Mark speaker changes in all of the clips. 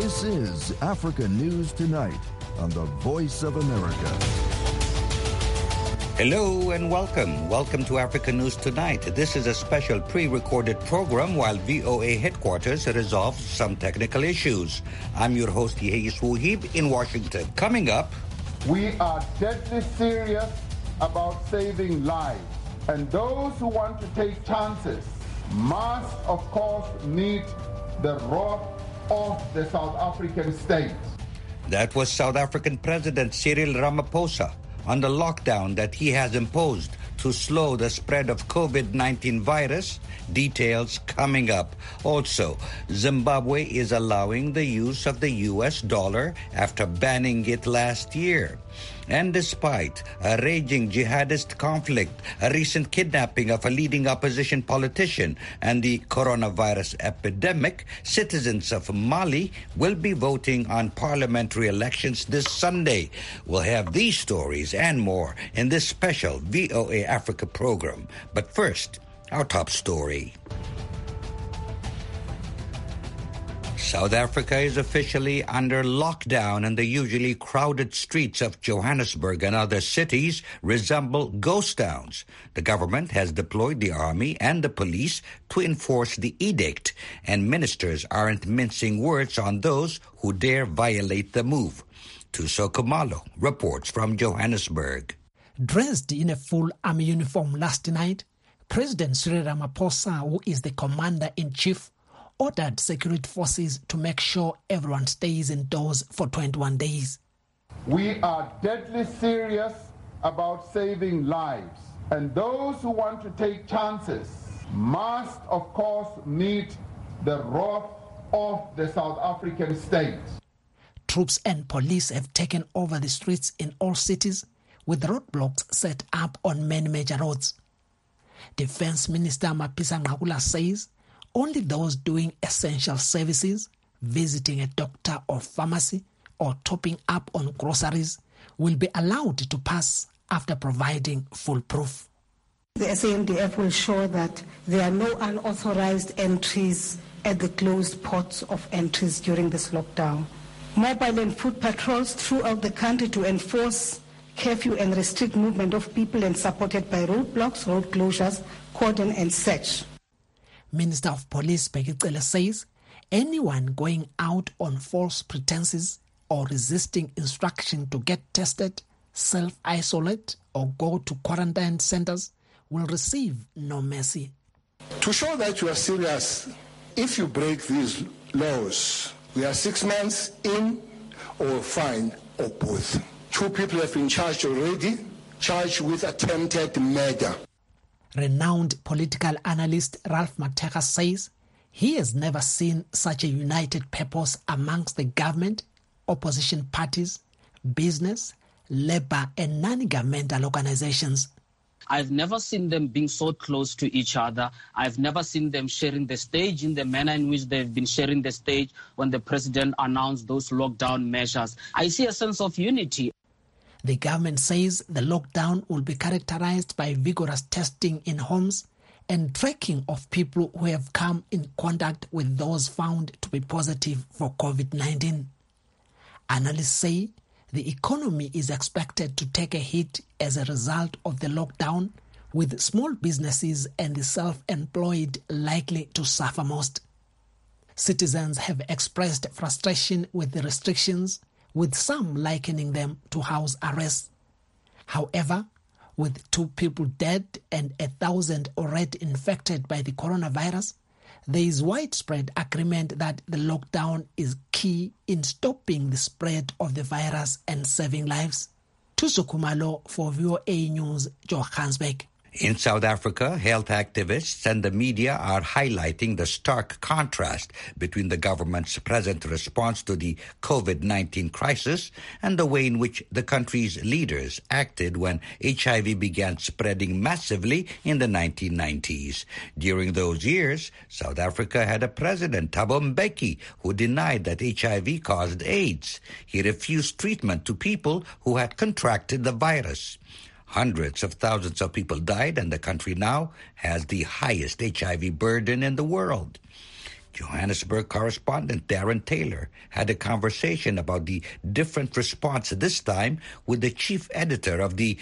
Speaker 1: This is Africa News Tonight on the Voice of America.
Speaker 2: Hello and welcome. Welcome to Africa News Tonight. This is a special pre-recorded program while VOA headquarters resolves some technical issues. I'm your host, Yehis Wuhib in Washington. Coming up,
Speaker 3: we are deadly serious about saving lives. And those who want to take chances must, of course, meet the wrath of the South African state.
Speaker 2: That was South African President Cyril Ramaphosa on the lockdown that he has imposed to slow the spread of COVID-19 virus. Details coming up. Also, Zimbabwe is allowing the use of the US dollar after banning it last year. And despite a raging jihadist conflict, a recent kidnapping of a leading opposition politician, and the coronavirus epidemic, citizens of Mali will be voting on parliamentary elections this Sunday. We'll have these stories and more in this special VOA Africa program. But first, our top story. South Africa is officially under lockdown, and the usually crowded streets of Johannesburg and other cities resemble ghost towns. The government has deployed the army and the police to enforce the edict, and ministers aren't mincing words on those who dare violate the move. Tuso Kumalo reports from Johannesburg.
Speaker 4: Dressed in a full army uniform last night, President Cyril Ramaphosa, who is the commander-in-chief, ordered security forces to make sure everyone stays indoors for 21 days.
Speaker 3: We are deadly serious about saving lives, and those who want to take chances must, of course, meet the wrath of the South African state.
Speaker 4: Troops and police have taken over the streets in all cities, with roadblocks set up on many major roads. Defense Minister Mapisa Nqakula says only those doing essential services, visiting a doctor or pharmacy, or topping up on groceries will be allowed to pass after providing full proof.
Speaker 5: The SANDF will ensure that there are no unauthorized entries at the closed ports of entries during this lockdown. Mobile and foot patrols throughout the country to enforce curfew and restrict movement of people, and supported by roadblocks, road closures, cordon and search.
Speaker 4: Minister of Police Bheki Cele says anyone going out on false pretenses or resisting instruction to get tested, self-isolate or go to quarantine centers will receive no mercy.
Speaker 6: To show that you are serious, if you break these laws, we are 6 months in or fined or both. 2 people have been charged already, charged with attempted murder.
Speaker 4: Renowned political analyst Ralph Mateka says he has never seen such a united purpose amongst the government, opposition parties, business, labor and non-governmental organizations.
Speaker 7: I've never seen them being so close to each other. I've never seen them sharing the stage in the manner in which they've been sharing the stage when the president announced those lockdown measures. I see a sense of unity.
Speaker 4: The government says the lockdown will be characterized by vigorous testing in homes and tracking of people who have come in contact with those found to be positive for COVID-19. Analysts say the economy is expected to take a hit as a result of the lockdown, with small businesses and the self-employed likely to suffer most. Citizens have expressed frustration with the restrictions, with some likening them to house arrest. However, with 2 people dead and 1,000 already infected by the coronavirus, there is widespread agreement that the lockdown is key in stopping the spread of the virus and saving lives. Tuso Kumalo for VOA News, Johannesburg.
Speaker 2: In South Africa, health activists and the media are highlighting the stark contrast between the government's present response to the COVID-19 crisis and the way in which the country's leaders acted when HIV began spreading massively in the 1990s. During those years, South Africa had a president, Thabo Mbeki, who denied that HIV caused AIDS. He refused treatment to people who had contracted the virus. Hundreds of thousands of people died, and the country now has the highest HIV burden in the world. Johannesburg correspondent Darren Taylor had a conversation about the different response this time with the chief editor of the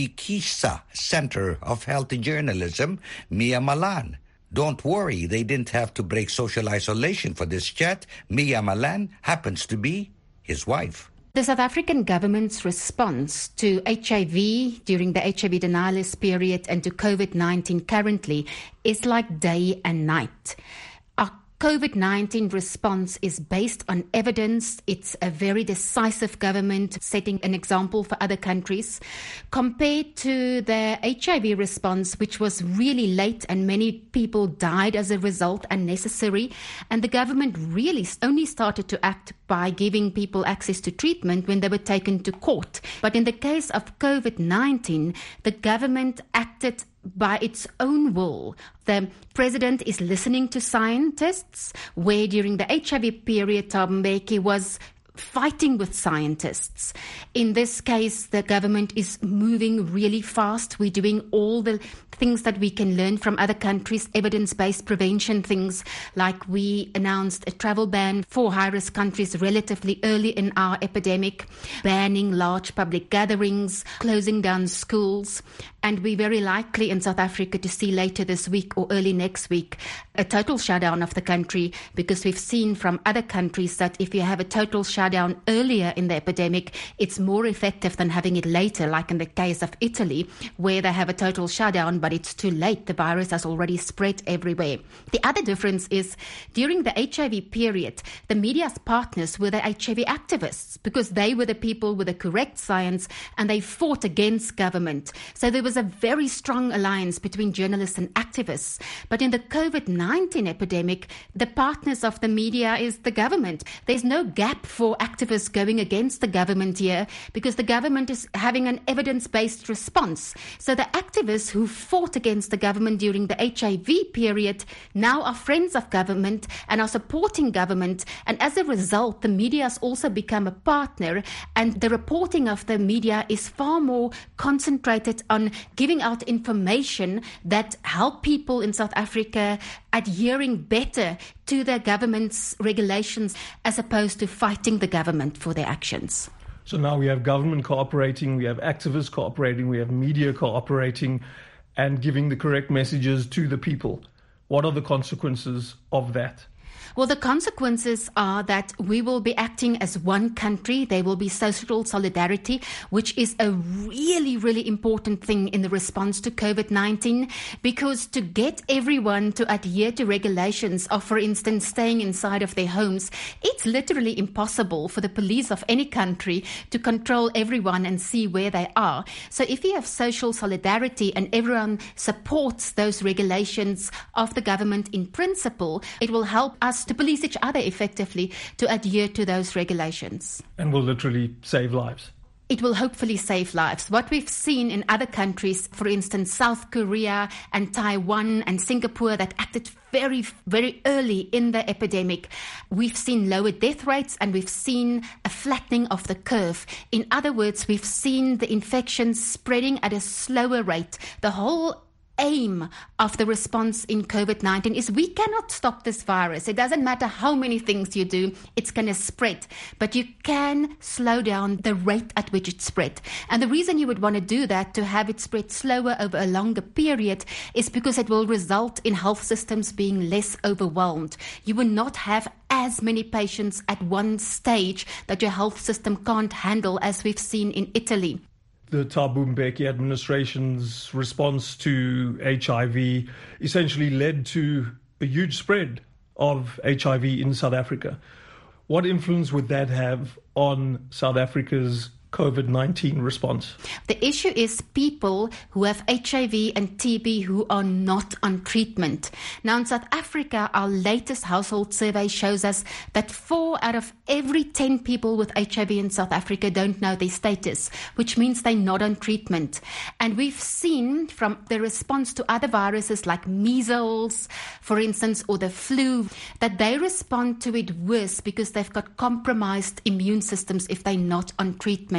Speaker 2: Bikisa Center of Health Journalism, Mia Malan. Don't worry, they didn't have to break social isolation for this chat. Mia Malan happens to be his wife.
Speaker 8: The South African government's response to HIV during the HIV denialist period and to COVID-19 currently is like day and night. Our COVID-19 response is based on evidence. It's a very decisive government setting an example for other countries compared to the HIV response, which was really late and many people died as a result, unnecessary. And the government really only started to act by giving people access to treatment when they were taken to court. But in the case of COVID-19, the government acted by its own will. The president is listening to scientists, where during the HIV period, Thabo Mbeki was fighting with scientists. In this case, the government is moving really fast. We're doing all the things that we can learn from other countries, evidence-based prevention things, like we announced a travel ban for high-risk countries relatively early in our epidemic, banning large public gatherings, closing down schools. And we're very likely in South Africa to see later this week or early next week a total shutdown of the country, because we've seen from other countries that if you have a total shutdown earlier in the epidemic, it's more effective than having it later, like in the case of Italy, where they have a total shutdown, but it's too late. The virus has already spread everywhere. The other difference is during the HIV period, the media's partners were the HIV activists, because they were the people with the correct science and they fought against government. So there was a very strong alliance between journalists and activists. But in the COVID-19 epidemic, the partners of the media is the government. There's no gap for activists going against the government here, because the government is having an evidence-based response. So the activists who fought against the government during the HIV period now are friends of government and are supporting government. And as a result, the media has also become a partner, and the reporting of the media is far more concentrated on giving out information that help people in South Africa adhering better to the government's regulations, as opposed to fighting the government for their actions.
Speaker 9: So now we have government cooperating, we have activists cooperating, we have media cooperating and giving the correct messages to the people. What are the consequences of that?
Speaker 8: Well, the consequences are that we will be acting as one country. There will be social solidarity, which is a really, really important thing in the response to COVID-19, because to get everyone to adhere to regulations of, for instance, staying inside of their homes, it's literally impossible for the police of any country to control everyone and see where they are. So if you have social solidarity and everyone supports those regulations of the government in principle, it will help us to police each other effectively to adhere to those regulations.
Speaker 9: And will literally save lives.
Speaker 8: It will hopefully save lives. What we've seen in other countries, for instance, South Korea and Taiwan and Singapore, that acted very, very early in the epidemic, we've seen lower death rates and we've seen a flattening of the curve. In other words, we've seen the infections spreading at a slower rate. The whole aim of the response in COVID-19 is we cannot stop this virus. It doesn't matter how many things you do, it's going to spread. But you can slow down the rate at which it spread. And the reason you would want to do that, to have it spread slower over a longer period, is because it will result in health systems being less overwhelmed. You will not have as many patients at one stage that your health system can't handle, as we've seen in Italy.
Speaker 9: The Thabo Mbeki administration's response to HIV essentially led to a huge spread of HIV in South Africa. What influence would that have on South Africa's COVID-19 response?
Speaker 8: The issue is people who have HIV and TB who are not on treatment. Now in South Africa, our latest household survey shows us that 4 out of every 10 people with HIV in South Africa don't know their status, which means they're not on treatment. And we've seen from the response to other viruses like measles, for instance, or the flu, that they respond to it worse because they've got compromised immune systems if they're not on treatment.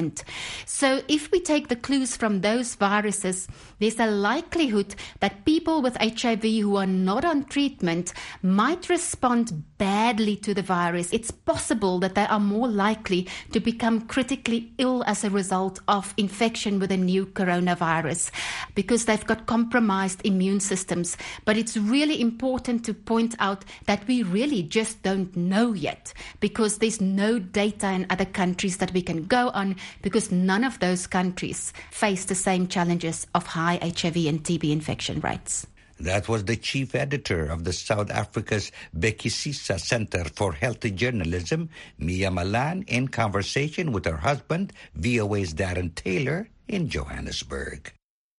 Speaker 8: different. So if we take the clues from those viruses, there's a likelihood that people with HIV who are not on treatment might respond badly to the virus. It's possible that they are more likely to become critically ill as a result of infection with a new coronavirus because they've got compromised immune systems. But it's really important to point out that we really just don't know yet because there's no data in other countries that we can go on because none of those countries face the same challenges of high HIV and TB infection rates.
Speaker 2: That was the chief editor of the South Africa's Bekisisa Center for Healthy Journalism, Mia Malan, in conversation with her husband, VOA's Darren Taylor, in Johannesburg.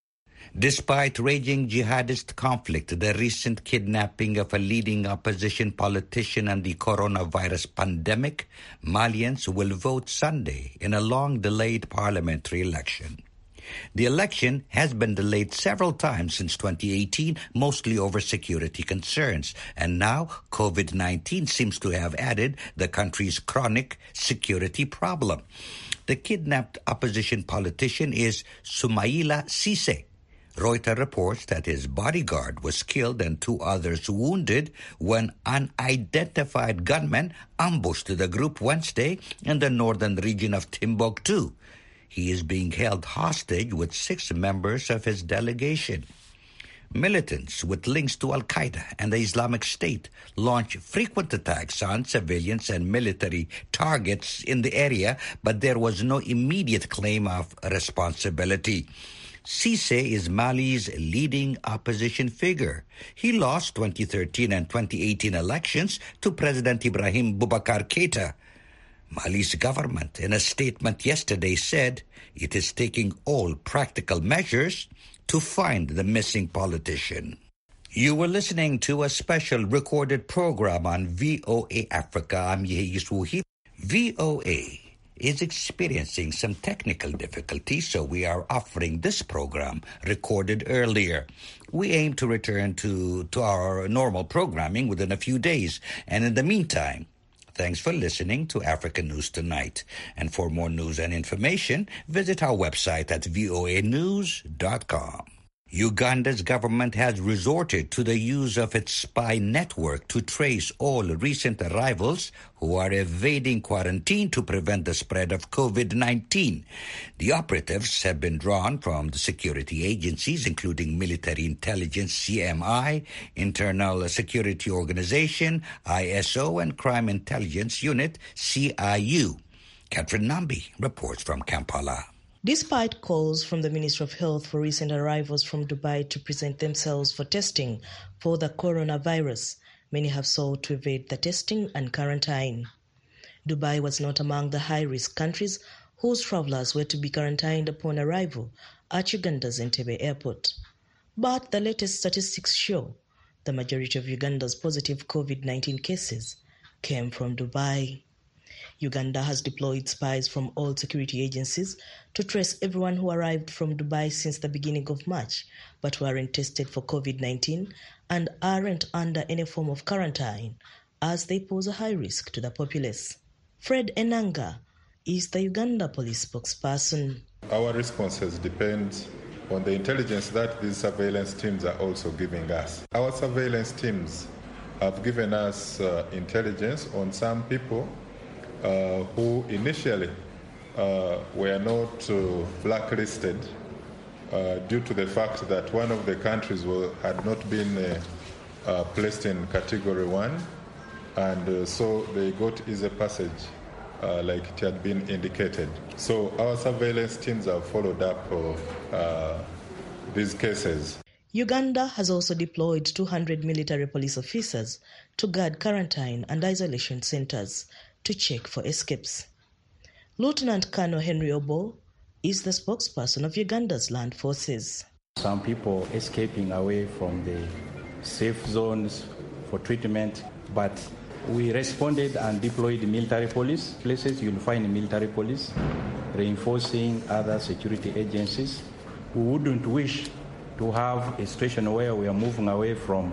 Speaker 2: Despite raging jihadist conflict, the recent kidnapping of a leading opposition politician and the coronavirus pandemic, Malians will vote Sunday in a long-delayed parliamentary election. The election has been delayed several times since 2018, mostly over security concerns. And now COVID-19 seems to have added the country's chronic security problem. The kidnapped opposition politician is Soumaila Cisse. Reuters reports that his bodyguard was killed and 2 others wounded when unidentified gunmen ambushed the group Wednesday in the northern region of Timbuktu. He is being held hostage with 6 members of his delegation. Militants with links to Al-Qaeda and the Islamic State launched frequent attacks on civilians and military targets in the area, but there was no immediate claim of responsibility. Cisse is Mali's leading opposition figure. He lost 2013 and 2018 elections to President Ibrahim Boubacar Keïta. Mali's government, in a statement yesterday, said it is taking all practical measures to find the missing politician. You were listening to a special recorded program on VOA Africa. I'm Yehi Yuswuhi. VOA is experiencing some technical difficulties, so we are offering this program recorded earlier. We aim to return to our normal programming within a few days, and in the meantime, thanks for listening to African News Tonight. And for more news and information, visit our website at voanews.com. Uganda's government has resorted to the use of its spy network to trace all recent arrivals who are evading quarantine to prevent the spread of COVID-19. The operatives have been drawn from the security agencies, including Military Intelligence, CMI, Internal Security Organization, ISO, and Crime Intelligence Unit, CIU. Catherine Nambi reports from Kampala.
Speaker 10: Despite calls from the Ministry of Health for recent arrivals from Dubai to present themselves for testing for the coronavirus, many have sought to evade the testing and quarantine. Dubai was not among the high-risk countries whose travelers were to be quarantined upon arrival at Uganda's Entebbe airport. But the latest statistics show the majority of Uganda's positive COVID-19 cases came from Dubai. Uganda has deployed spies from all security agencies to trace everyone who arrived from Dubai since the beginning of March, but weren't tested for COVID-19 and aren't under any form of quarantine, as they pose a high risk to the populace. Fred Enanga is the Uganda police spokesperson.
Speaker 11: Our responses depend on the intelligence that these surveillance teams are also giving us. Our surveillance teams have given us intelligence on some people who initially were not blacklisted due to the fact that one of the countries had not been placed in Category 1, and so they got easy passage like it had been indicated. So our surveillance teams have followed up these cases.
Speaker 10: Uganda has also deployed 200 military police officers to guard quarantine and isolation centers to check for escapes. Lieutenant Colonel Henry Obo is the spokesperson of Uganda's land forces.
Speaker 12: Some people escaping away from the safe zones for treatment, but we responded and deployed military police places. You'll find military police reinforcing other security agencies who wouldn't wish to have a situation where we are moving away from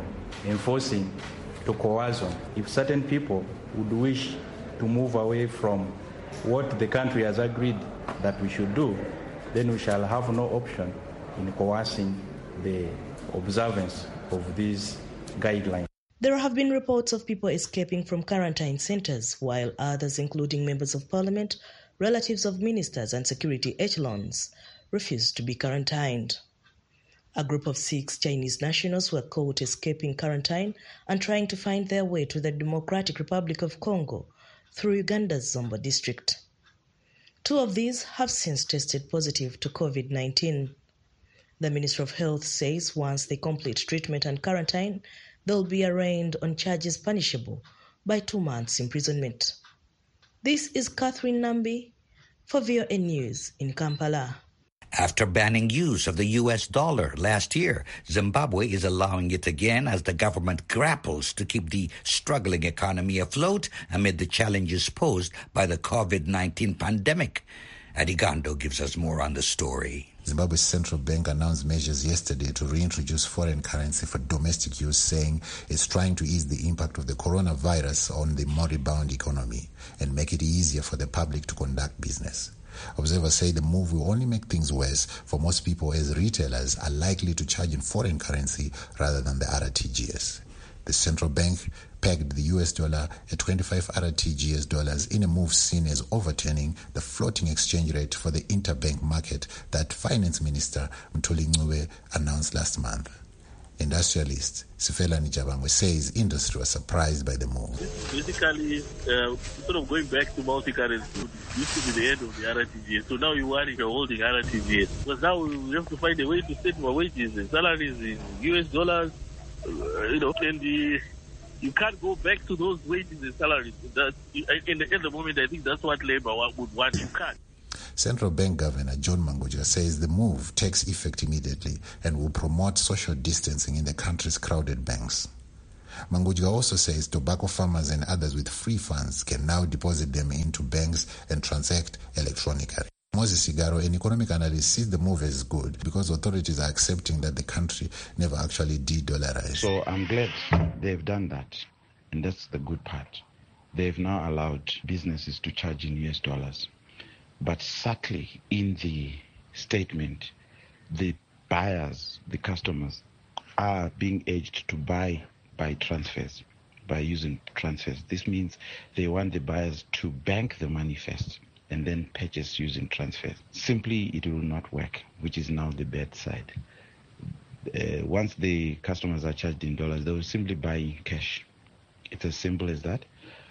Speaker 12: enforcing to coercion. If certain people would wish to move away from what the country has agreed that we should do, then we shall have no option in coercing the observance of these guidelines.
Speaker 10: There have been reports of people escaping from quarantine centres, while others, including members of parliament, relatives of ministers and security echelons, refused to be quarantined. A group of 6 Chinese nationals were caught escaping quarantine and trying to find their way to the Democratic Republic of Congo through Uganda's Zomba district. 2 of these have since tested positive to COVID-19. The Ministry of Health says once they complete treatment and quarantine, they'll be arraigned on charges punishable by 2 months imprisonment. This is Catherine Nambi for VOA News in Kampala.
Speaker 2: After banning use of the US dollar last year, Zimbabwe is allowing it again as the government grapples to keep the struggling economy afloat amid the challenges posed by the COVID-19 pandemic. Adigando gives us more on the story.
Speaker 13: Zimbabwe's central bank announced measures yesterday to reintroduce foreign currency for domestic use, saying it's trying to ease the impact of the coronavirus on the moribund economy and make it easier for the public to conduct business. Observers say the move will only make things worse for most people, as retailers are likely to charge in foreign currency rather than the RTGS. The central bank pegged the US dollar at 25 RTGS dollars in a move seen as overturning the floating exchange rate for the interbank market that Finance Minister Mthuli Ncube announced last month. Industrialist Sifelani Jabangwe says industry was surprised by the move.
Speaker 14: Basically, sort of going back to multi-currency, it used to be the end of the RTGS. So now you are holding RTGS. Because now we have to find a way to set our wages and salaries in US dollars, and you can't go back to those wages and salaries. At the moment, I think that's what Labour would want. You can't.
Speaker 13: Central Bank Governor John Mangudya says the move takes effect immediately and will promote social distancing in the country's crowded banks. Mangudya also says tobacco farmers and others with free funds can now deposit them into banks and transact electronically. Moses Sigaro, an economic analyst, sees the move as good because authorities are accepting that the country never actually de-dollarized.
Speaker 15: So I'm glad they've done that, and that's the good part. They've now allowed businesses to charge in US dollars. But subtly in the statement, the buyers, the customers, are being urged to buy by transfers, by using transfers. This means they want the buyers to bank the money first and then purchase using transfers. Simply, it will not work, which is now the bad side. Once the customers are charged in dollars, they will simply buy in cash. It's as simple as that.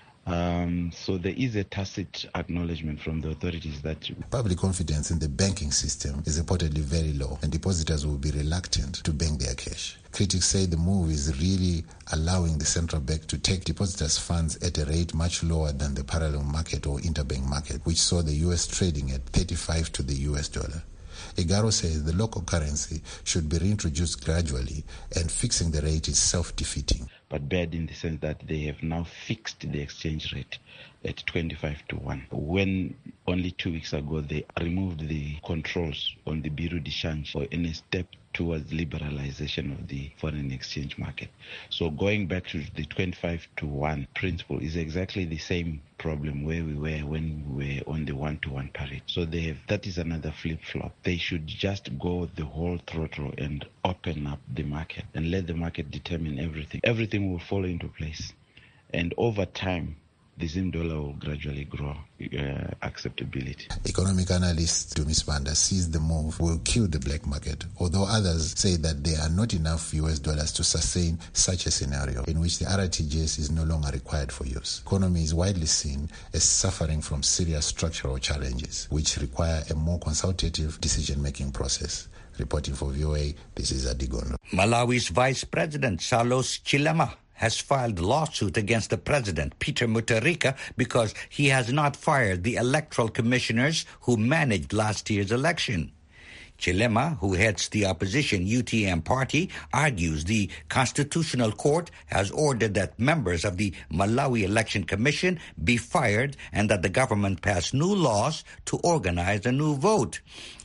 Speaker 15: So there is a tacit acknowledgement from the authorities that
Speaker 13: public confidence in the banking system is reportedly very low and depositors will be reluctant to bank their cash. Critics say the move is really allowing the central bank to take depositors' funds at a rate much lower than the parallel market or interbank market, which saw the US trading at 35 to the US dollar. Igaro says the local currency should be reintroduced gradually and fixing the rate is self-defeating.
Speaker 15: But bad in the sense that they have now fixed the exchange rate at 25 to 1. When only 2 weeks ago they removed the controls on the Bureau de Change for any step towards liberalization of the foreign exchange market. So going back to the 25 to 1 principle is exactly the same problem where we were when we were on the 1-to-1 parity. So that is another flip-flop. They should just go the whole throttle and open up the market and let the market determine everything. Everything will fall into place. And over time, the Zim dollar will gradually grow acceptability.
Speaker 13: Economic analyst Dumis Banda sees the move will kill the black market, although others say that there are not enough US dollars to sustain such a scenario in which the RTGS is no longer required for use. Economy is widely seen as suffering from serious structural challenges, which require a more consultative decision-making process. Reporting for VOA, this is Adigono.
Speaker 2: Malawi's Vice President Sallos Chilema has filed a lawsuit against the president, Peter Mutharika, because he has not fired the electoral commissioners who managed last year's election. Chilema, who heads the opposition UTM party, argues the Constitutional Court has ordered that members of the Malawi Election Commission be fired and that the government pass new laws to organize a new vote.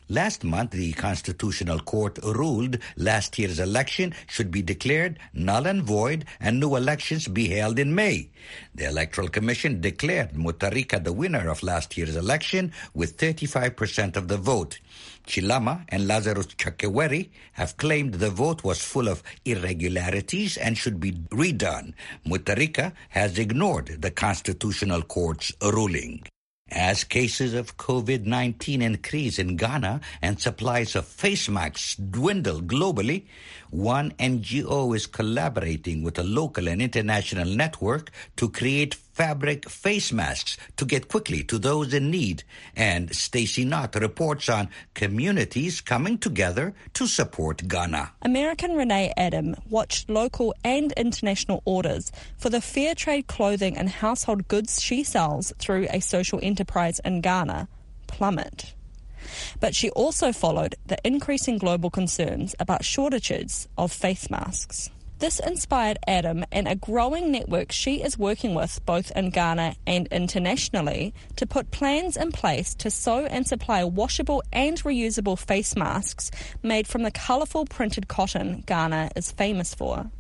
Speaker 2: Last month, the Constitutional Court ruled last year's election should be declared null and void and new elections be held in May. The Electoral Commission declared Mutharika the winner of last year's election with 35% of the vote. Chilama and Lazarus Chakwera have claimed the vote was full of irregularities and should be redone. Mutharika has ignored the Constitutional Court's ruling. As cases of COVID-19 increase in Ghana and supplies of face masks dwindle globally, one NGO is collaborating with a local and international network to create fabric face masks to get quickly to those in need. And Stacey Knott reports on communities coming together to support Ghana.
Speaker 16: American Renee Adam watched local and international orders for the fair trade clothing and household goods she sells through a social enterprise in Ghana plummet. But she also followed the increasing global concerns about shortages of face masks. This inspired Adam and a growing network she is working with both in Ghana and internationally to put plans in place to sew and supply washable and reusable face masks made from the colourful printed cotton Ghana is famous for.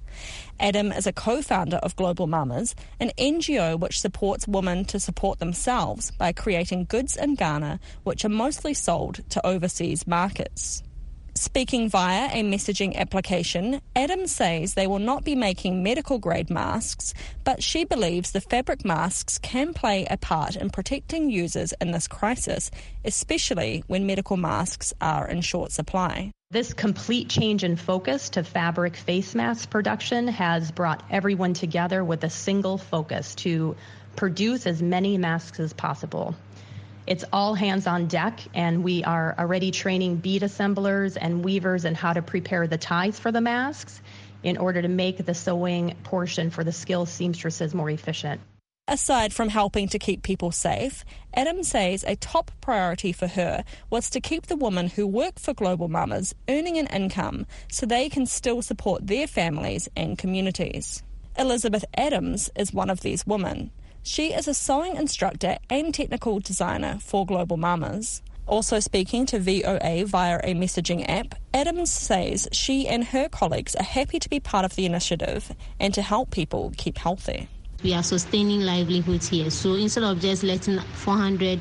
Speaker 16: Adam is a co-founder of Global Mamas, an NGO which supports women to support themselves by creating goods in Ghana which are mostly sold to overseas markets. Speaking via a messaging application, Adam says they will not be making medical-grade masks, but she believes the fabric masks can play a part in protecting users in this crisis, especially when medical masks are in short supply.
Speaker 17: This complete change in focus to fabric face mask production has brought everyone together with a single focus to produce as many masks as possible. It's all hands on deck, and we are already training bead assemblers and weavers in how to prepare the ties for the masks in order to make the sewing portion for the skilled seamstresses more efficient.
Speaker 16: Aside from helping to keep people safe, Adam says a top priority for her was to keep the women who work for Global Mamas earning an income so they can still support their families and communities. Elizabeth Adams is one of these women. She is a sewing instructor and technical designer for Global Mamas. Also speaking to VOA via a messaging app, Adams says she and her colleagues are happy to be part of the initiative and to help people keep healthy.
Speaker 18: We are sustaining livelihoods here, so instead of just letting 400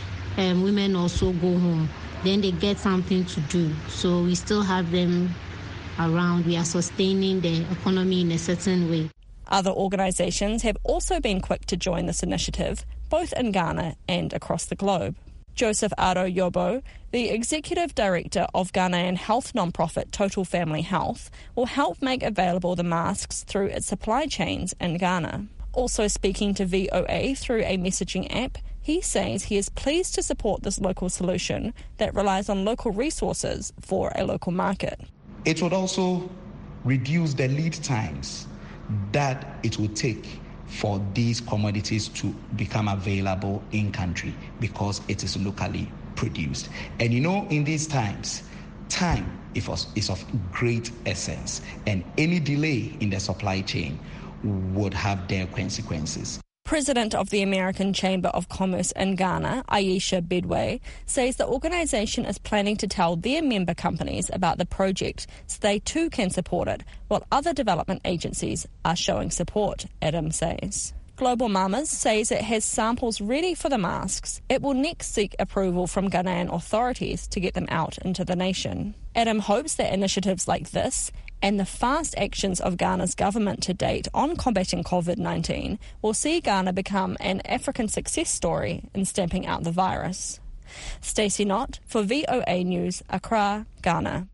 Speaker 18: women also go home, then they get something to do. So we still have them around. We are sustaining the economy in a certain way.
Speaker 16: Other organisations have also been quick to join this initiative, both in Ghana and across the globe. Joseph Ado Yobo, the Executive Director of Ghanaian health nonprofit Total Family Health, will help make available the masks through its supply chains in Ghana. Also speaking to VOA through a messaging app, he says he is pleased to support this local solution that relies on local resources for a local market.
Speaker 19: It would also reduce the lead times that it would take for these commodities to become available in country because it is locally produced. And in these times, time is of great essence, and any delay in the supply chain would have their consequences.
Speaker 16: President of the American Chamber of Commerce in Ghana, Aisha Bedway, says the organisation is planning to tell their member companies about the project so they too can support it, while other development agencies are showing support, Adam says. Global Mamas says it has samples ready for the masks. It will next seek approval from Ghanaian authorities to get them out into the nation. Adam hopes that initiatives like this and the fast actions of Ghana's government to date on combating COVID-19 will see Ghana become an African success story in stamping out the virus. Stacey Knott for VOA News, Accra, Ghana.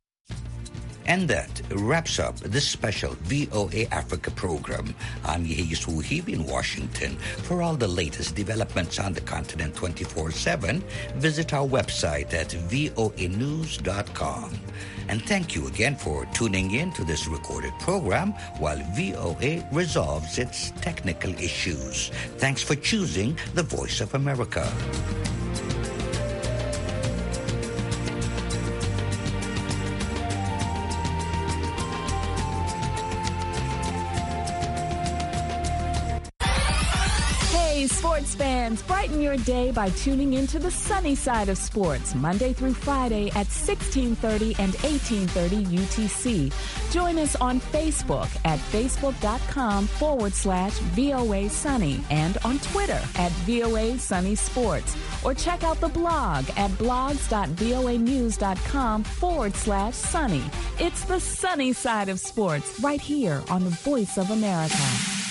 Speaker 2: And that wraps up this special VOA Africa program. I'm Yehis Wuhib in Washington. For all the latest developments on the continent 24/7, visit our website at voanews.com. And thank you again for tuning in to this recorded program while VOA resolves its technical issues. Thanks for choosing the Voice of America.
Speaker 20: Sports fans, brighten your day by tuning into the sunny side of sports, Monday through Friday at 16:30 and 18:30 UTC. Join us on Facebook at facebook.com/VOA Sunny and on Twitter at VOA Sunny Sports. Or check out the blog at blogs.voanews.com/sunny. It's the sunny side of sports right here on the Voice of America.